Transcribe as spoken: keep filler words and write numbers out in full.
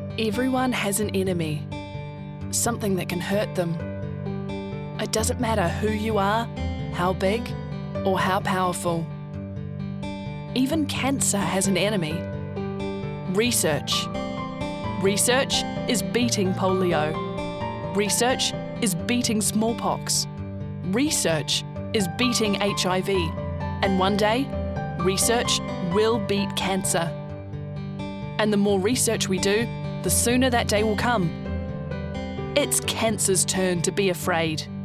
Everyone has an enemy, something that can hurt them. It doesn't matter who you are, how big, or how powerful. Even cancer has an enemy. Research. Research is beating polio. Research is beating smallpox. Research is beating H I V. And one day, research will beat cancer. And the more research we do, the sooner that day will come. It's cancer's turn to be afraid.